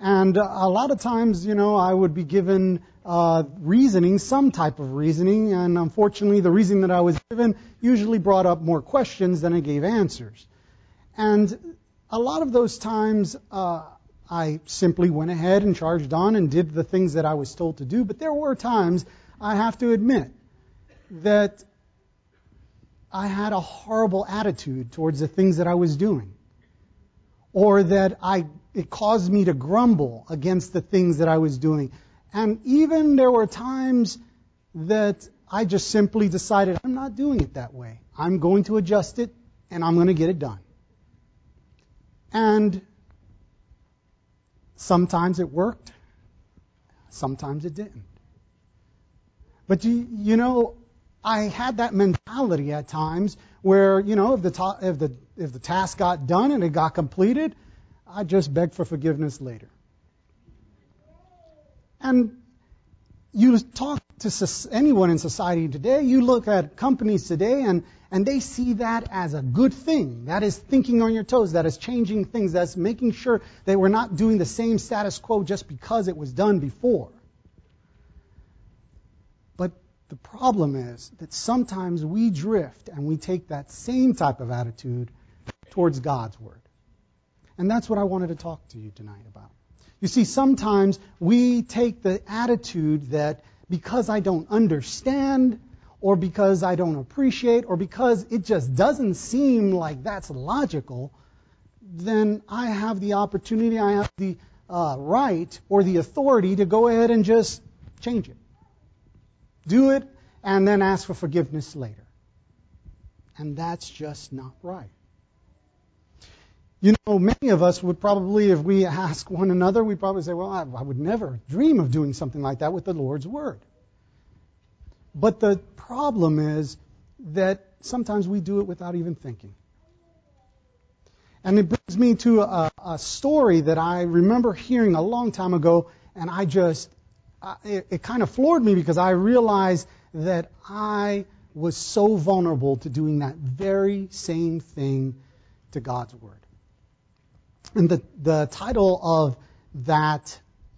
And a lot of times, I would be given reasoning, some type of reasoning, and unfortunately the reasoning that I was given usually brought up more questions than it gave answers. And a lot of those times, I simply went ahead and charged on and did the things that I was told to do. But there were times, I have to admit, that I had a horrible attitude towards the things that I was doing. Or that it caused me to grumble against the things that I was doing. And even there were times that I just simply decided, I'm not doing it that way. I'm going to adjust it, and I'm going to get it done. And sometimes it worked, sometimes it didn't. But I had that mentality at times where, if the task got done and it got completed, I just begged for forgiveness later. And you talk to anyone in society today, you look at companies today, and they see that as a good thing. That is thinking on your toes. That is changing things. That's making sure that we're not doing the same status quo just because it was done before. But the problem is that sometimes we drift and we take that same type of attitude towards God's Word. And that's what I wanted to talk to you tonight about. You see, sometimes we take the attitude that because I don't understand, or because I don't appreciate, or because it just doesn't seem like that's logical, then I have the opportunity, I have the right or the authority to go ahead and just change it. Do it, and then ask for forgiveness later. And that's just not right. Many of us would probably, if we ask one another, we'd probably say, well, I would never dream of doing something like that with the Lord's Word. But the problem is that sometimes we do it without even thinking. And it brings me to a story that I remember hearing a long time ago, and it kind of floored me because I realized that I was so vulnerable to doing that very same thing to God's Word. And the title of that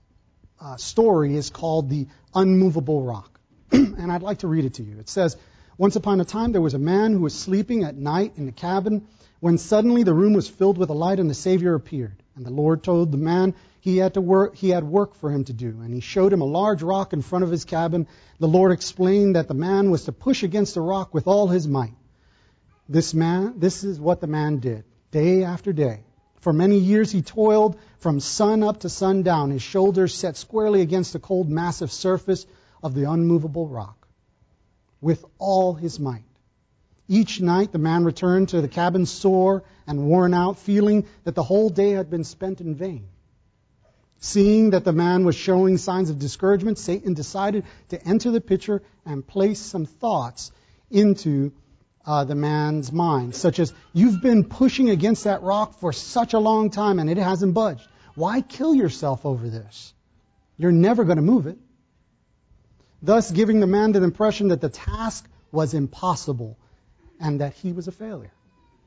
story is called The Unmovable Rock. And I'd like to read it to you. It says, once upon a time there was a man who was sleeping at night in a cabin when suddenly the room was filled with a light and the Savior appeared. And the Lord told the man he had work for him to do. And he showed him a large rock in front of his cabin. The Lord explained that the man was to push against the rock with all his might. This is what the man did, day after day. For many years he toiled from sun up to sundown, his shoulders set squarely against the cold, massive surface of the unmovable rock, with all his might. Each night the man returned to the cabin sore and worn out, feeling that the whole day had been spent in vain. Seeing that the man was showing signs of discouragement, Satan decided to enter the picture and place some thoughts into the man's mind, such as, you've been pushing against that rock for such a long time and it hasn't budged. Why kill yourself over this? You're never going to move it. Thus giving the man the impression that the task was impossible and that he was a failure.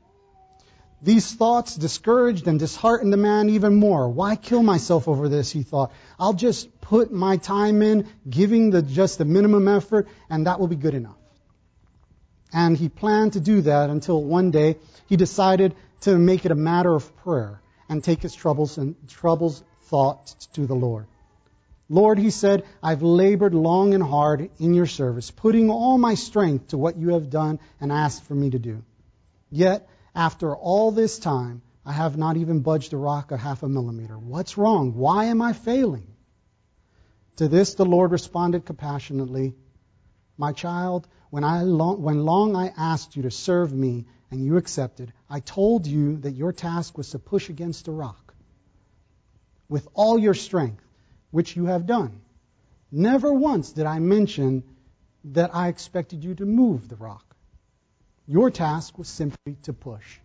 These thoughts discouraged and disheartened the man even more. Why kill myself over this, he thought. I'll just put my time in, giving just the minimum effort, and that will be good enough. And he planned to do that until one day he decided to make it a matter of prayer and take his troubles thoughts to the Lord. Lord, he said, I've labored long and hard in your service, putting all my strength to what you have done and asked for me to do. Yet, after all this time, I have not even budged a rock a half a millimeter. What's wrong? Why am I failing? To this the Lord responded compassionately, my child, when long I asked you to serve me and you accepted, I told you that your task was to push against a rock with all your strength, which you have done. Never once did I mention that I expected you to move the rock. Your task was simply to push.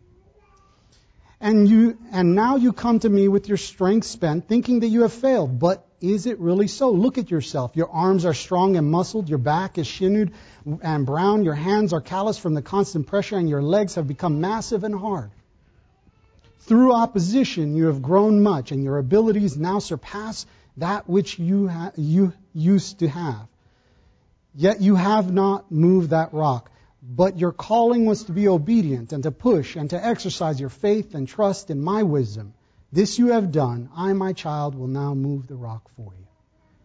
And now you come to me with your strength spent, thinking that you have failed. But is it really so? Look at yourself. Your arms are strong and muscled. Your back is shined and brown. Your hands are calloused from the constant pressure, and your legs have become massive and hard. Through opposition you have grown much, and your abilities now surpass that which you used to have. Yet you have not moved that rock. But your calling was to be obedient and to push and to exercise your faith and trust in my wisdom. This you have done. I, my child, will now move the rock for you.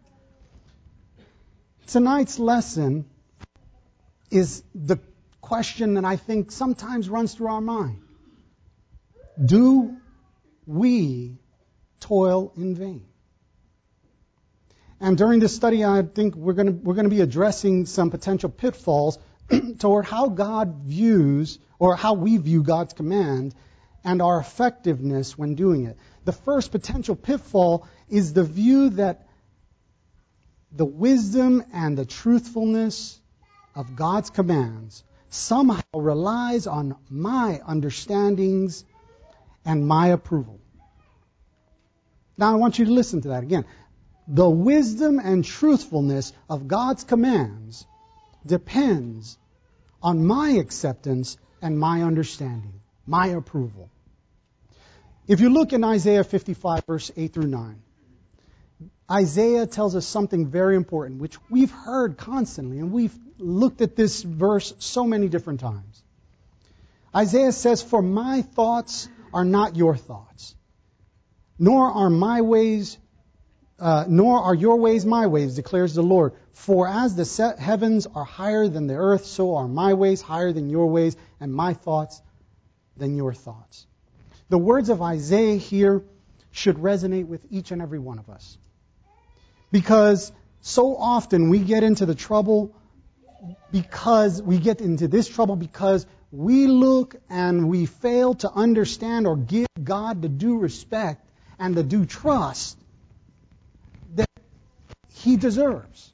Tonight's lesson is the question that I think sometimes runs through our mind. Do we toil in vain? And during this study, I think we're going to be addressing some potential pitfalls toward how God views, or how we view God's command and our effectiveness when doing it. The first potential pitfall is the view that the wisdom and the truthfulness of God's commands somehow relies on my understandings and my approval. Now I want you to listen to that again. The wisdom and truthfulness of God's commands depends on my acceptance and my understanding, my approval. If you look in Isaiah 55, verse 8 through 9, Isaiah tells us something very important, which we've heard constantly, and we've looked at this verse so many different times. Isaiah says, "For my thoughts are not your thoughts, nor are your ways my ways, declares the Lord. For as the heavens are higher than the earth, so are my ways higher than your ways, and my thoughts than your thoughts." The words of Isaiah here should resonate with each and every one of us. Because so often we get into this trouble because we look and we fail to understand or give God the due respect and the due trust that He deserves.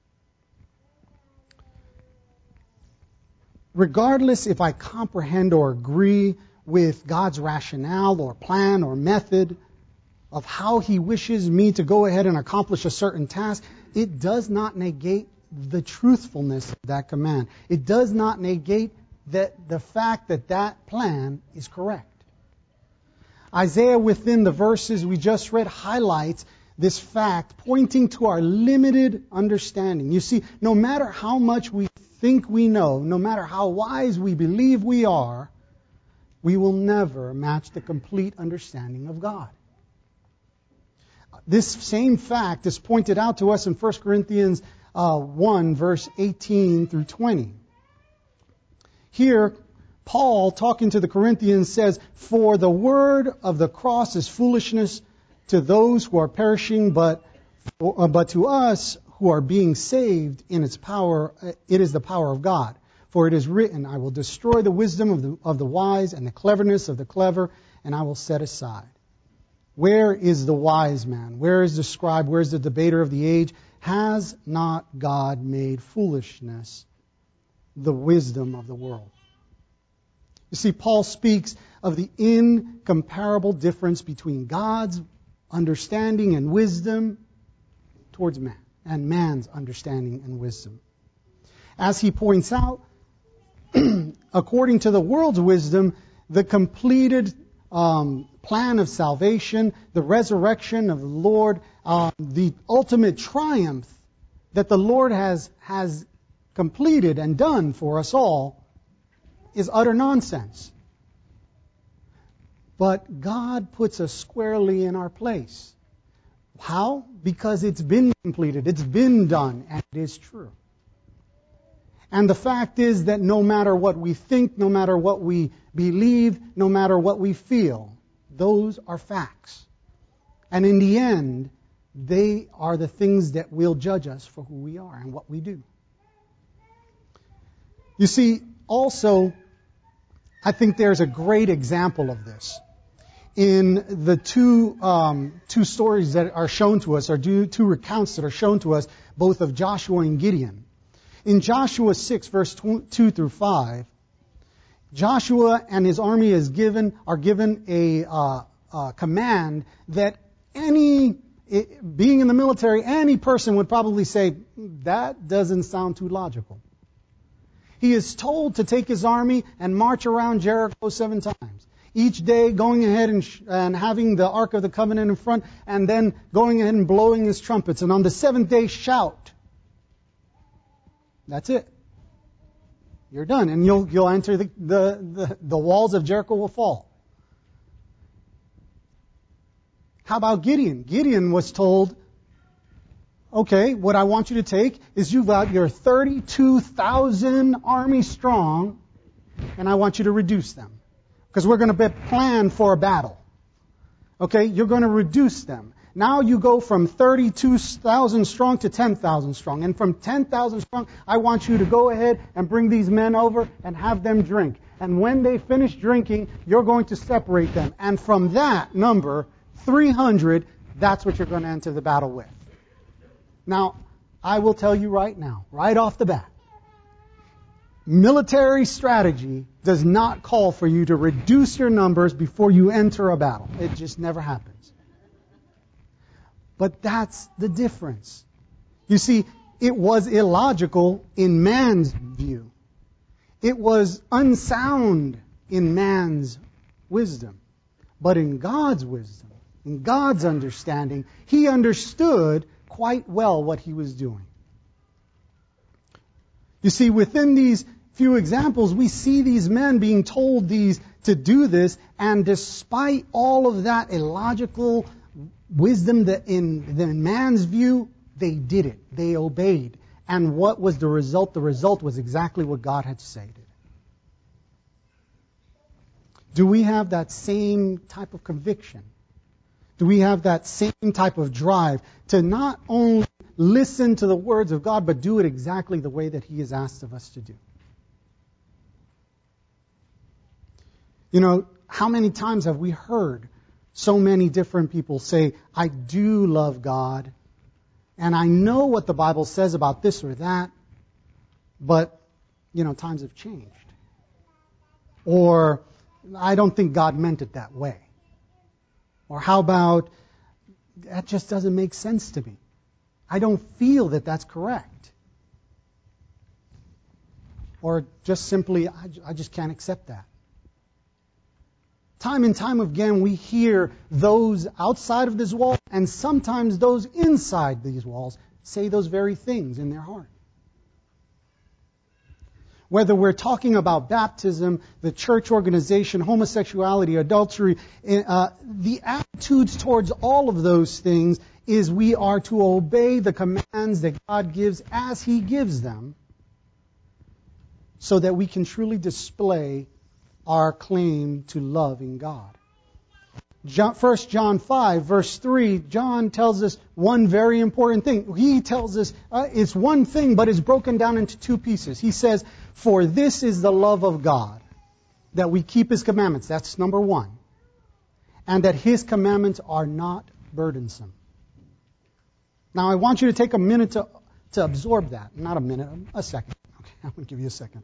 Regardless if I comprehend or agree with God's rationale or plan or method of how He wishes me to go ahead and accomplish a certain task, it does not negate the truthfulness of that command. It does not negate the fact that that plan is correct. Isaiah, within the verses we just read, highlights this fact, pointing to our limited understanding. You see, no matter how much we think we know, no matter how wise we believe we are, we will never match the complete understanding of God. This same fact is pointed out to us in 1 Corinthians 1, verse 18 through 20. Here, Paul, talking to the Corinthians, says, "For the word of the cross is foolishness to those who are perishing, but to us who are being saved, in its power, it is the power of God. For it is written, I will destroy the wisdom of the wise and the cleverness of the clever, and I will set aside. Where is the wise man? Where is the scribe? Where is the debater of the age? Has not God made foolishness the wisdom of the world?" You see, Paul speaks of the incomparable difference between God's understanding and wisdom towards man, and man's understanding and wisdom. As he points out, according to the world's wisdom, the completed plan of salvation, the resurrection of the Lord, the ultimate triumph that the Lord has completed and done for us all is utter nonsense. But God puts us squarely in our place. How? Because it's been completed, it's been done, and it is true. And the fact is that no matter what we think, no matter what we believe, no matter what we feel, those are facts. And in the end, they are the things that will judge us for who we are and what we do. You see, also, I think there's a great example of this in the two stories that are shown to us, or two recounts that are shown to us, both of Joshua and Gideon. In Joshua 6, verse 2 through 5, Joshua and his army are given a command that being in the military, any person would probably say, that doesn't sound too logical. He is told to take his army and march around Jericho 7 times. each day going ahead and having the Ark of the Covenant in front, and then going ahead and blowing his trumpets. And on the seventh day, shout. That's it. You're done. And you'll enter the walls of Jericho will fall. How about Gideon? Gideon was told, okay, what I want you to take is you've got your 32,000 army strong, and I want you to reduce them. Because we're going to plan for a battle. Okay, you're going to reduce them. Now you go from 32,000 strong to 10,000 strong. And from 10,000 strong, I want you to go ahead and bring these men over and have them drink. And when they finish drinking, you're going to separate them. And from that number, 300, that's what you're going to enter the battle with. Now, I will tell you right now, right off the bat, military strategy does not call for you to reduce your numbers before you enter a battle. It just never happens. But that's the difference. You see, it was illogical in man's view. It was unsound in man's wisdom. But in God's wisdom, in God's understanding, He understood quite well what He was doing. You see, within these few examples, we see these men being told to do this, and despite all of that illogical wisdom that in man's view, they did it. They obeyed. And what was the result? The result was exactly what God had stated. Do we have that same type of conviction? Do we have that same type of drive to not only listen to the words of God, but do it exactly the way that He has asked of us to do? You know, how many times have we heard so many different people say, I do love God, and I know what the Bible says about this or that, but, you know, times have changed. Or, I don't think God meant it that way. Or how about, that just doesn't make sense to me. I don't feel that that's correct. Or just simply, I just can't accept that. Time and time again, we hear those outside of this wall, and sometimes those inside these walls, say those very things in their heart. Whether we're talking about baptism, the church organization, homosexuality, adultery, the attitudes towards all of those things is we are to obey the commands that God gives as He gives them, so that we can truly display our claim to love in God. 1 John 5, verse 3, John tells us one very important thing. He tells us it's one thing, but it's broken down into two pieces. He says, for this is the love of God, that we keep His commandments. That's number one. And that His commandments are not burdensome. Now, I want you to take a minute to absorb that. Not a minute, a second. Okay, I'm going to give you a second.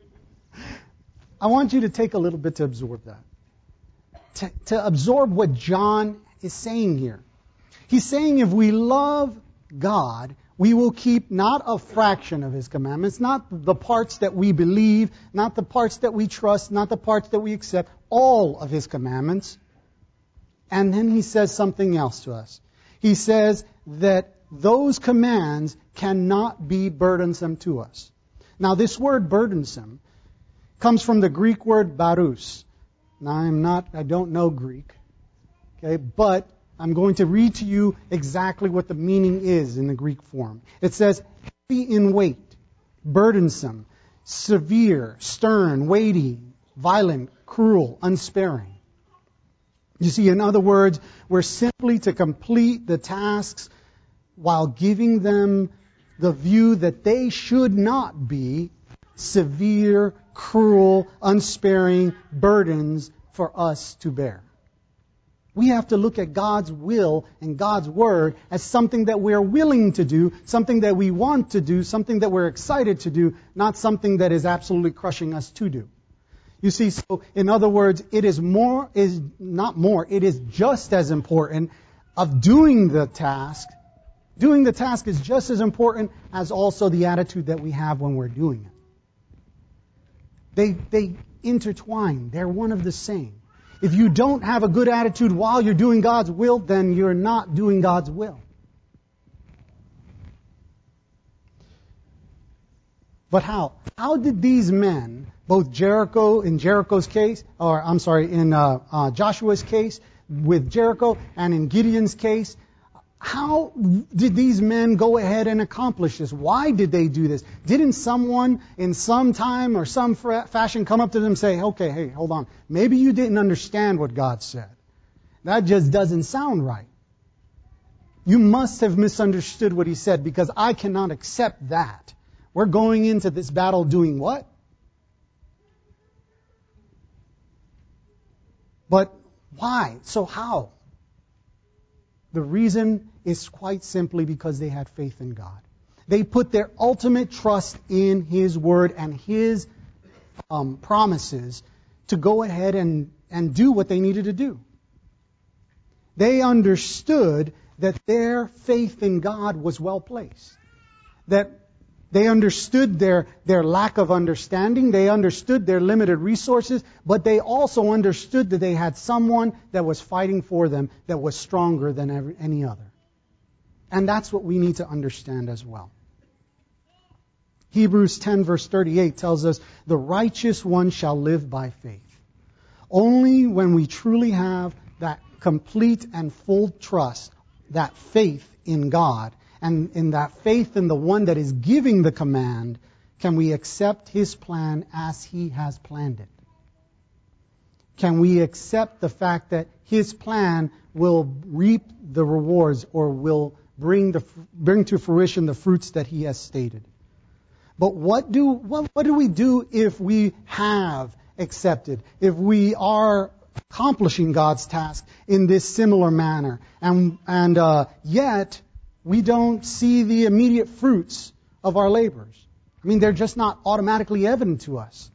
I want you to take a little bit to absorb that. To absorb what John is saying here. He's saying if we love God, we will keep not a fraction of His commandments, not the parts that we believe, not the parts that we trust, not the parts that we accept, all of His commandments. And then He says something else to us. He says that those commands cannot be burdensome to us. Now, this word burdensome comes from the Greek word barus. Now, I don't know Greek, okay, but I'm going to read to you exactly what the meaning is in the Greek form. It says, heavy in weight, burdensome, severe, stern, weighty, violent, cruel, unsparing. You see, in other words, we're simply to complete the tasks while giving them the view that they should not be severe, cruel, unsparing burdens for us to bear. We have to look at God's will and God's word as something that we're willing to do, something that we want to do, something that we're excited to do, not something that is absolutely crushing us to do. You see, so in other words, it is just as important of doing the task. Doing the task is just as important as also the attitude that we have when we're doing it. They intertwine. They're one of the same. If you don't have a good attitude while you're doing God's will, then you're not doing God's will. But how? How did these men, both Jericho, in Jericho's case, in Joshua's case with Jericho, and in Gideon's case, how did these men go ahead and accomplish this? Why did they do this? Didn't someone in some time or some fashion come up to them and say, okay, hey, hold on. Maybe you didn't understand what God said. That just doesn't sound right. You must have misunderstood what He said, because I cannot accept that. We're going into this battle doing what? But why? So how? The reason is quite simply because they had faith in God. They put their ultimate trust in His Word and His promises to go ahead and do what they needed to do. They understood that their faith in God was well placed. That they understood their lack of understanding. They understood their limited resources. But they also understood that they had someone that was fighting for them that was stronger than any other. And that's what we need to understand as well. Hebrews 10 verse 38 tells us, the righteous one shall live by faith. Only when we truly have that complete and full trust, that faith in God, and in that faith in the one that is giving the command, can we accept His plan as He has planned it. Can we accept the fact that His plan will reap the rewards, or will bring to fruition the fruits that He has stated? But what do we do if we have accepted, if we are accomplishing God's task in this similar manner, and yet we don't see the immediate fruits of our labors? I mean, they're just not automatically evident to us.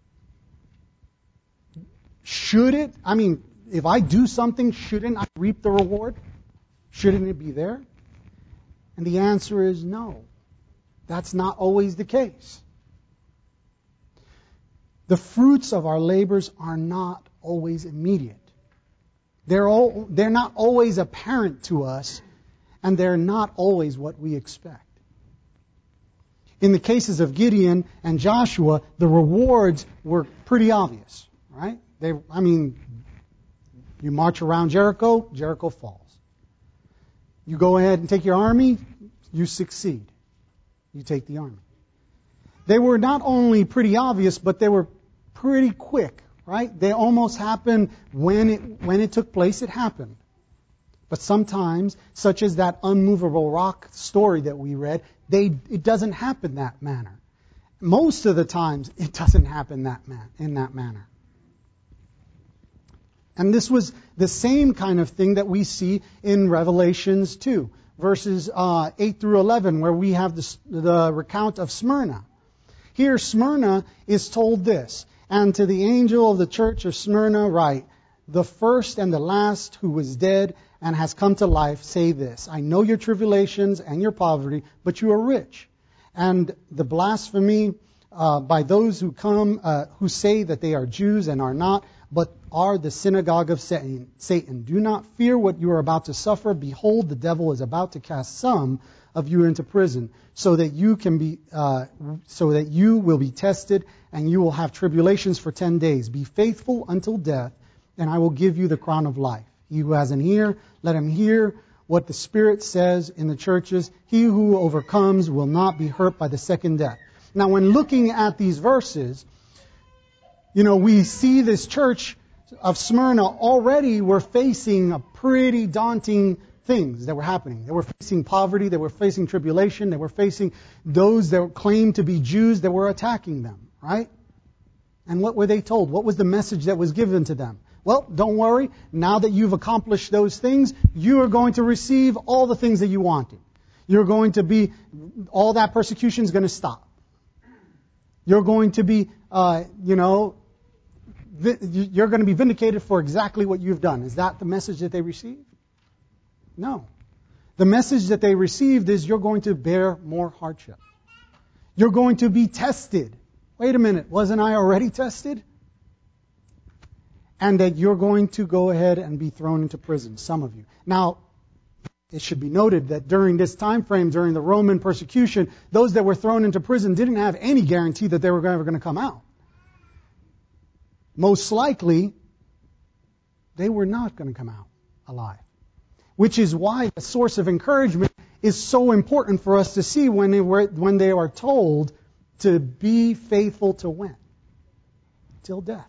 Should it? I mean, if I do something, shouldn't I reap the reward? Shouldn't it be there? And the answer is no. That's not always the case. The fruits of our labors are not always immediate. They're not always apparent to us, and they're not always what we expect. In the cases of Gideon and Joshua, the rewards were pretty obvious, right? You march around Jericho, Jericho falls. You go ahead and take your army, you succeed. You take the army. They were not only pretty obvious, but they were pretty quick, right? They almost happened when it took place, it happened. But sometimes, such as that unmovable rock story that we read, it doesn't happen that manner. Most of the times, it doesn't happen in that manner. And this was the same kind of thing that we see in Revelations 2, verses 8 through 11, where we have the recount of Smyrna. Here, Smyrna is told this, and to the angel of the church of Smyrna write, the first and the last who was dead and has come to life say this, I know your tribulations and your poverty, but you are rich. And the blasphemy by those who say that they are Jews and are not, but are the synagogue of Satan. Do not fear what you are about to suffer. Behold, the devil is about to cast some of you into prison, so that you will be tested, and you will have tribulations for 10 days. Be faithful until death, and I will give you the crown of life. He who has an ear, let him hear what the Spirit says in the churches. He who overcomes will not be hurt by the second death. Now, when looking at these verses, we see this church of Smyrna already were facing a pretty daunting things that were happening. They were facing poverty, they were facing tribulation, they were facing those that claimed to be Jews that were attacking them, right? And what were they told? What was the message that was given to them? Well, don't worry. Now that you've accomplished those things, you are going to receive all the things that you wanted. All that persecution is going to stop. You're going to be, you're going to be vindicated for exactly what you've done. Is that the message that they received? No. The message that they received is you're going to bear more hardship. You're going to be tested. Wait a minute, wasn't I already tested? and that you're going to go ahead and be thrown into prison, some of you. Now, it should be noted that during this time frame, during the Roman persecution, those that were thrown into prison didn't have any guarantee that they were ever going to come out. Most likely, they were not going to come out alive. Which is why the source of encouragement is so important for us to see when they are told to be faithful to when? Till death.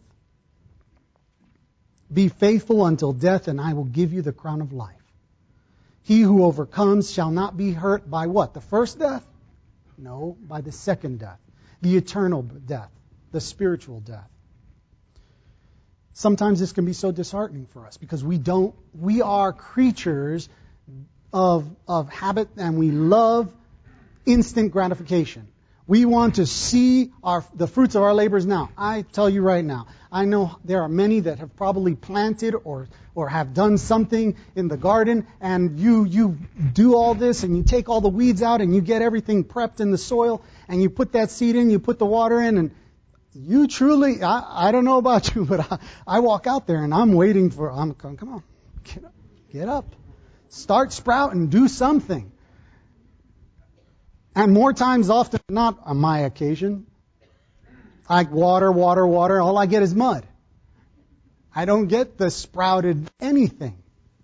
Be faithful until death, and I will give you the crown of life. He who overcomes shall not be hurt by what? The first death? No, by the second death. The eternal death. The spiritual death. Sometimes this can be so disheartening for us because we are creatures of habit, and we love instant gratification. We want to see the fruits of our labors now. I tell you right now, I know there are many that have probably planted or have done something in the garden, and you do all this, and you take all the weeds out, and you get everything prepped in the soil, and you put that seed in, you put the water in, and you truly, I don't know about you, but I walk out there, and I'm waiting come on, get up. Start sprouting, do something. And more times often than not, on my occasion, I water, all I get is mud. I don't get the sprouted anything.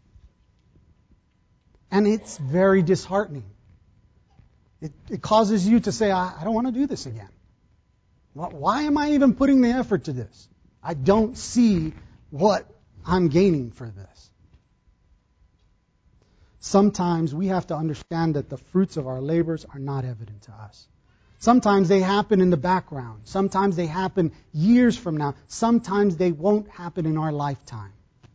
And it's very disheartening. It causes you to say, I don't want to do this again. Why am I even putting the effort to this? I don't see what I'm gaining for this. Sometimes we have to understand that the fruits of our labors are not evident to us. Sometimes they happen in the background. Sometimes they happen years from now. Sometimes they won't happen in our lifetime.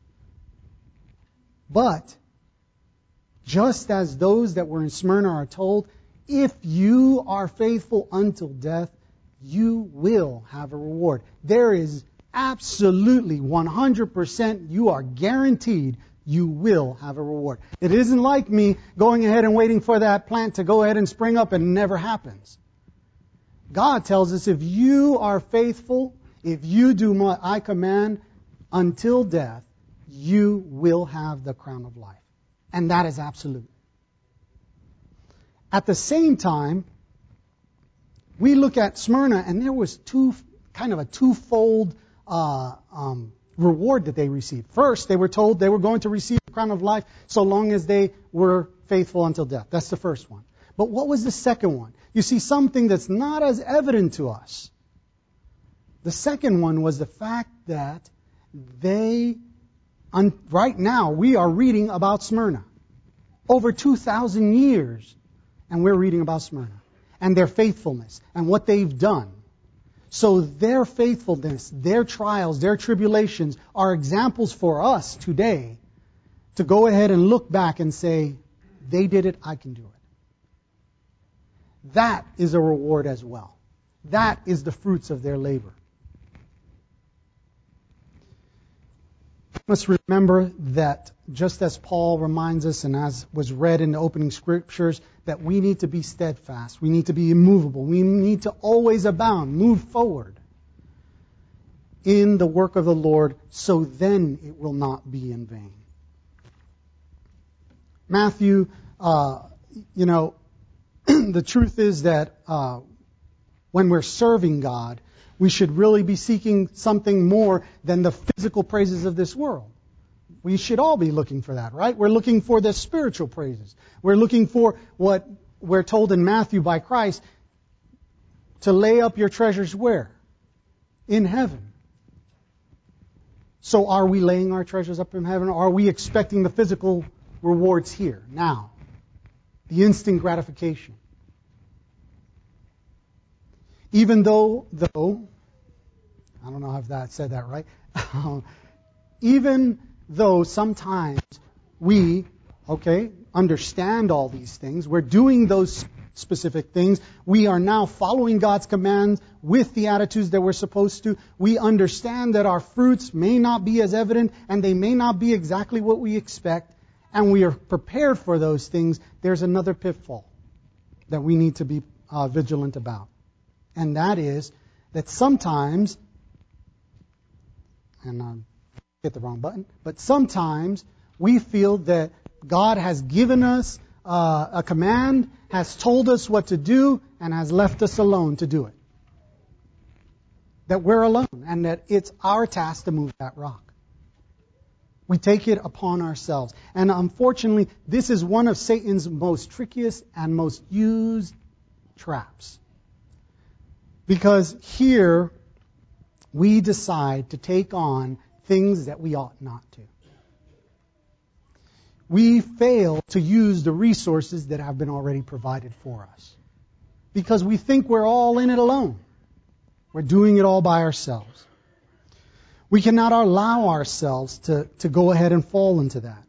But, just as those that were in Smyrna are told, if you are faithful until death, you will have a reward. There is absolutely 100%, you are guaranteed you will have a reward. It isn't like me going ahead and waiting for that plant to go ahead and spring up and it never happens. God tells us if you are faithful, if you do what I command until death, you will have the crown of life. And that is absolute. At the same time, we look at Smyrna, and there was a twofold reward that they received. First, they were told they were going to receive the crown of life so long as they were faithful until death. That's the first one. But what was the second one? You see, something that's not as evident to us. The second one was the fact that right now, we are reading about Smyrna. Over 2,000 years, and we're reading about Smyrna. And their faithfulness, and what they've done. So their faithfulness, their trials, their tribulations are examples for us today to go ahead and look back and say, they did it, I can do it. That is a reward as well. That is the fruits of their labor. We must remember that just as Paul reminds us, and as was read in the opening scriptures, that we need to be steadfast. We need to be immovable. We need to always abound, move forward in the work of the Lord, so then it will not be in vain. Matthew, the truth is that when we're serving God, we should really be seeking something more than the physical praises of this world. We should all be looking for that, right? We're looking for the spiritual praises. We're looking for what we're told in Matthew by Christ, to lay up your treasures where? In heaven. So are we laying our treasures up in heaven, or are we expecting the physical rewards here, now? The instant gratification. Even though, I don't know if I said that right, even though sometimes we, understand all these things, we're doing those specific things, we are now following God's commands with the attitudes that we're supposed to, we understand that our fruits may not be as evident, and they may not be exactly what we expect, and we are prepared for those things, there's another pitfall that we need to be vigilant about. And that is that sometimes, and hit the wrong button. But sometimes we feel that God has given us a command, has told us what to do, and has left us alone to do it. That we're alone, and that it's our task to move that rock. We take it upon ourselves. And unfortunately, this is one of Satan's most trickiest and most used traps. Because here, we decide to take on things that we ought not to. We fail to use the resources that have been already provided for us. Because we think we're all in it alone. We're doing it all by ourselves. We cannot allow ourselves to go ahead and fall into that.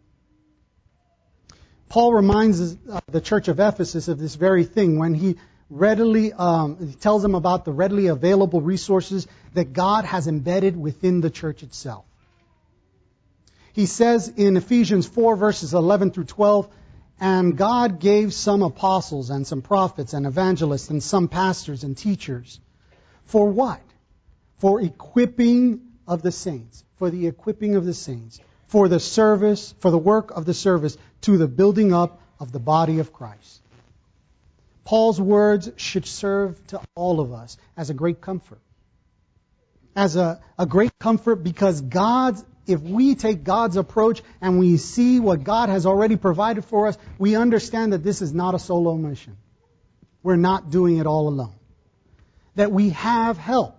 Paul reminds the church of Ephesus of this very thing when he readily he tells them about the readily available resources that God has embedded within the church itself. He says in Ephesians 4 verses 11 through 12, "And God gave some apostles and some prophets and evangelists and some pastors and teachers." For what? For equipping of the saints. For the equipping of the saints. For the service, for the work of the service to the building up of the body of Christ. Paul's words should serve to all of us as a great comfort. As a great comfort because if we take God's approach and we see what God has already provided for us, we understand that this is not a solo mission. We're not doing it all alone. That we have help.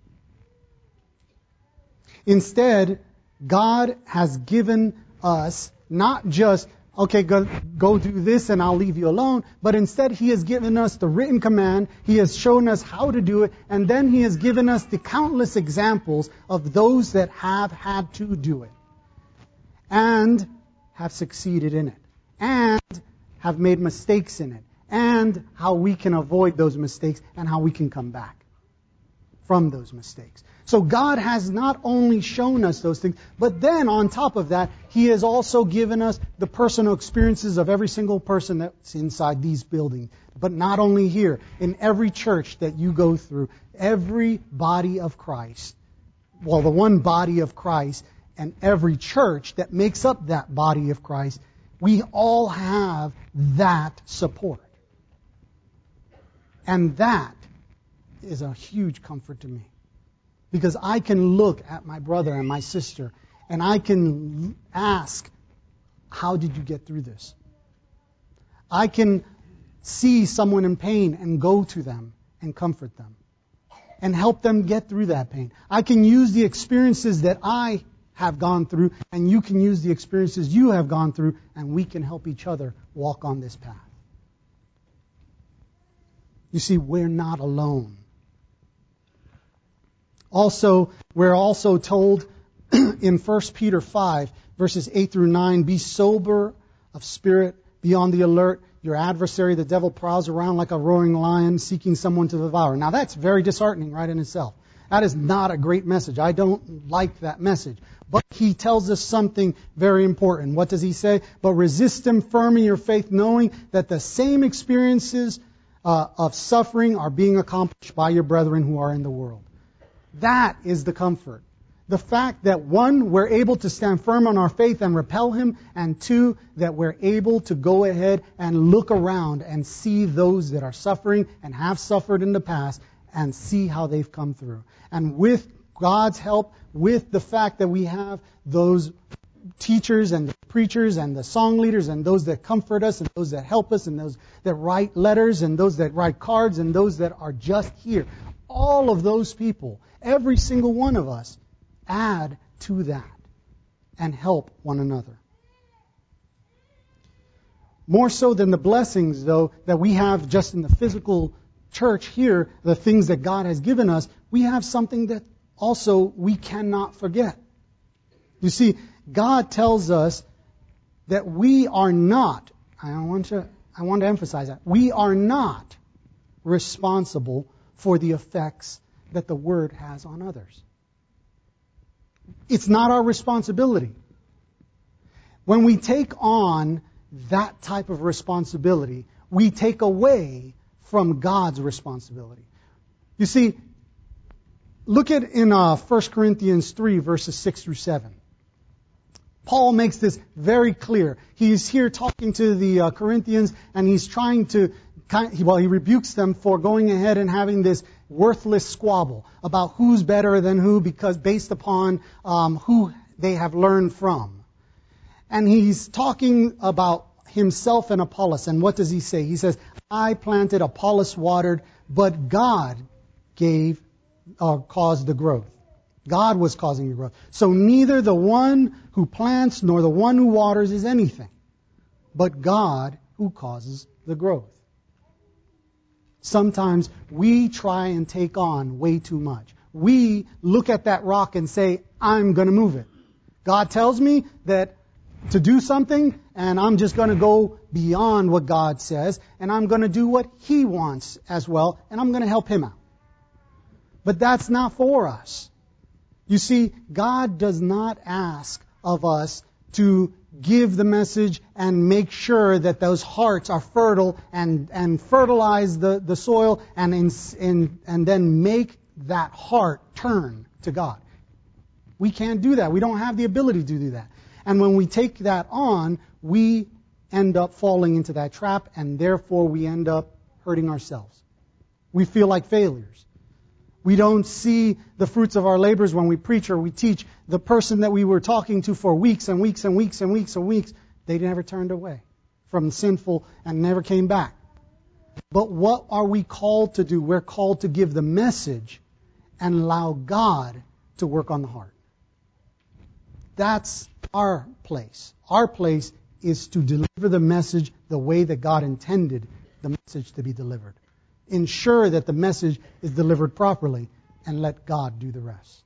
Instead, God has given us not just, okay, go do this and I'll leave you alone, but instead He has given us the written command, He has shown us how to do it, and then He has given us the countless examples of those that have had to do it and have succeeded in it and have made mistakes in it and how we can avoid those mistakes and how we can come back from those mistakes. So God has not only shown us those things, but then on top of that, He has also given us the personal experiences of every single person that's inside these buildings. But not only here, in every church that you go through, every body of Christ, well, the one body of Christ, and every church that makes up that body of Christ, we all have that support. And that is a huge comfort to me. Because I can look at my brother and my sister and I can ask, how did you get through this? I can see someone in pain and go to them and comfort them and help them get through that pain. I can use the experiences that I have gone through and you can use the experiences you have gone through and we can help each other walk on this path. You see, we're not alone. Also, we're also told in 1 Peter 5, verses 8 through 9, be sober of spirit, be on the alert. Your adversary, the devil, prowls around like a roaring lion, seeking someone to devour. Now, that's very disheartening right in itself. That is not a great message. I don't like that message. But he tells us something very important. What does he say? But resist him firm in your faith, knowing that the same experiences of suffering are being accomplished by your brethren who are in the world. That is the comfort. The fact that, one, we're able to stand firm on our faith and repel him, and two, that we're able to go ahead and look around and see those that are suffering and have suffered in the past and see how they've come through. And with God's help, with the fact that we have those teachers and the preachers and the song leaders and those that comfort us and those that help us and those that write letters and those that write cards and those that are just here, all of those people, every single one of us, add to that and help one another. More so than the blessings, though, that we have just in the physical church here, the things that God has given us, we have something that also we cannot forget. You see, God tells us that we are not, I want to emphasize that, we are not responsible for the effects that the Word has on others. It's not our responsibility. When we take on that type of responsibility, we take away from God's responsibility. You see, look at in 1 Corinthians 3, verses 6 through 7. Paul makes this very clear. He's here talking to the Corinthians, and he's trying to, he rebukes them for going ahead and having this worthless squabble about who's better than who, because based upon who they have learned from. And he's talking about himself and Apollos. And what does he say? He says, I planted, Apollos watered, but God caused the growth. God was causing the growth. So neither the one who plants nor the one who waters is anything, but God who causes the growth. Sometimes we try and take on way too much. We look at that rock and say, I'm going to move it. God tells me that to do something, and I'm just going to go beyond what God says, and I'm going to do what He wants as well, and I'm going to help Him out. But that's not for us. You see, God does not ask of us to give the message and make sure that those hearts are fertile and fertilize the soil and then make that heart turn to God. We can't do that. We don't have the ability to do that. And when we take that on, we end up falling into that trap, and therefore we end up hurting ourselves. We feel like failures. We don't see the fruits of our labors when we preach or we teach. The person that we were talking to for weeks and weeks and weeks and weeks and weeks, they never turned away from sinful and never came back. But what are we called to do? We're called to give the message and allow God to work on the heart. That's our place. Our place is to deliver the message the way that God intended the message to be delivered. Ensure that the message is delivered properly, and let God do the rest.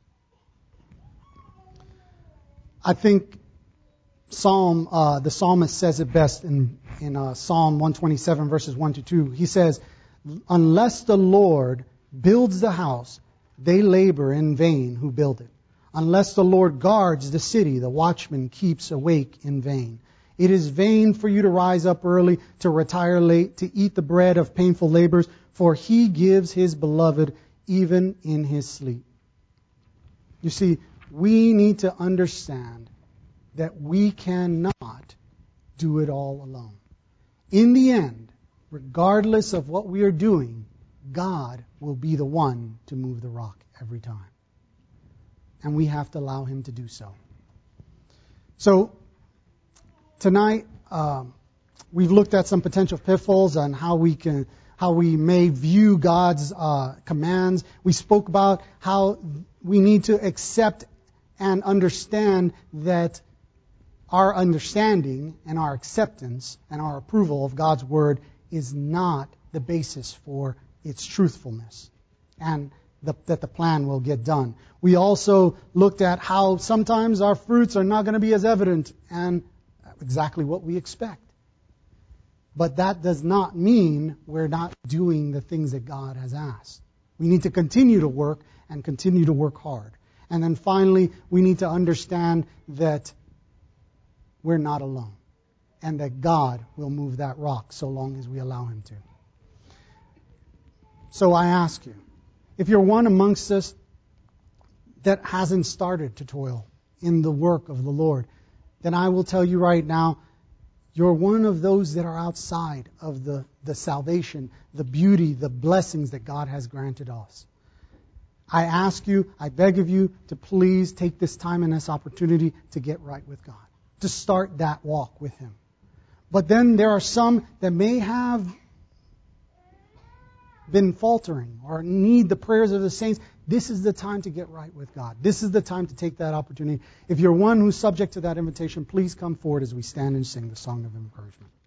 I think the psalmist says it best in Psalm 127, verses 1 to 2. He says, unless the Lord builds the house, they labor in vain who build it. Unless the Lord guards the city, the watchman keeps awake in vain. It is vain for you to rise up early, to retire late, to eat the bread of painful labors, for He gives His beloved even in his sleep. You see, we need to understand that we cannot do it all alone. In the end, regardless of what we are doing, God will be the one to move the rock every time. And we have to allow Him to do so. So, tonight, we've looked at some potential pitfalls on how we may view God's commands. We spoke about how we need to accept and understand that our understanding and our acceptance and our approval of God's Word is not the basis for its truthfulness, and that the plan will get done. We also looked at how sometimes our fruits are not going to be as evident and exactly what we expect. But that does not mean we're not doing the things that God has asked. We need to continue to work and continue to work hard. And then finally, we need to understand that we're not alone and that God will move that rock so long as we allow Him to. So I ask you, if you're one amongst us that hasn't started to toil in the work of the Lord, then I will tell you right now, you're one of those that are outside of the salvation, the beauty, the blessings that God has granted us. I ask you, I beg of you to please take this time and this opportunity to get right with God, to start that walk with Him. But then there are some that may have been faltering or need the prayers of the saints. This is the time to get right with God. This is the time to take that opportunity. If you're one who's subject to that invitation, please come forward as we stand and sing the song of encouragement.